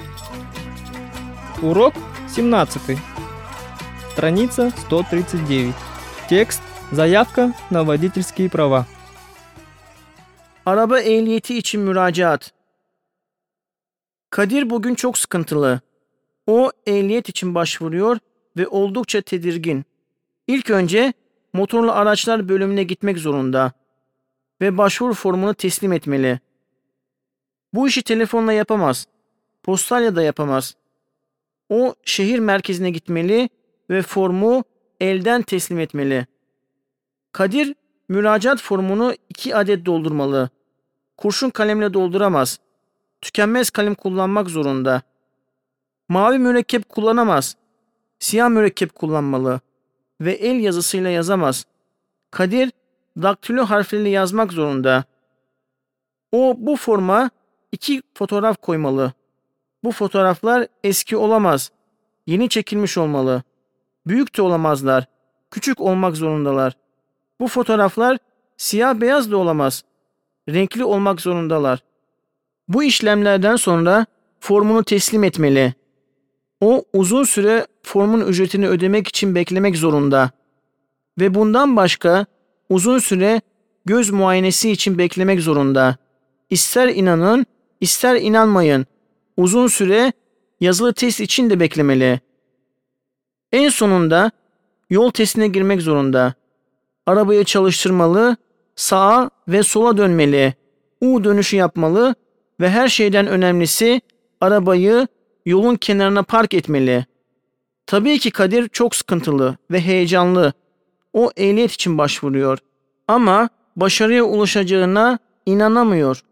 Урок 17. Страница 139. Текст «Заявка на водительские права». Araba ehliyeti için müracaat. Kadir bugün çok sıkıntılı. O ehliyet için başvuruyor ve oldukça tedirgin. İlk önce motorlu araçlar bölümüne gitmek zorunda ve başvuru formunu teslim etmeli. Bu işi telefonla yapamaz, postayla da yapamaz. O şehir merkezine gitmeli ve formu elden teslim etmeli. Kadir müracaat formunu 2 adet doldurmalı. Kurşun kalemle dolduramaz. Tükenmez kalem kullanmak zorunda. Mavi mürekkep kullanamaz. Siyah mürekkep kullanmalı. Ve el yazısıyla yazamaz. Kadir daktilo harfleriyle yazmak zorunda. O bu forma 2 fotoğraf koymalı. Bu fotoğraflar eski olamaz. Yeni çekilmiş olmalı. Büyük de olamazlar. Küçük olmak zorundalar. Bu fotoğraflar siyah beyaz da olamaz. Renkli olmak zorundalar. Bu işlemlerden sonra formunu teslim etmeli. O uzun süre formun ücretini ödemek için beklemek zorunda. Ve bundan başka uzun süre göz muayenesi için beklemek zorunda. İster inanın, ister inanmayın. Uzun süre yazılı test için de beklemeli. En sonunda yol testine girmek zorunda. Arabayı çalıştırmalı, sağa ve sola dönmeli, U dönüşü yapmalı ve her şeyden önemlisi arabayı yolun kenarına park etmeli. Tabii ki Kadir çok sıkıntılı ve heyecanlı. O ehliyet için başvuruyor ama başarıya ulaşacağına inanamıyor.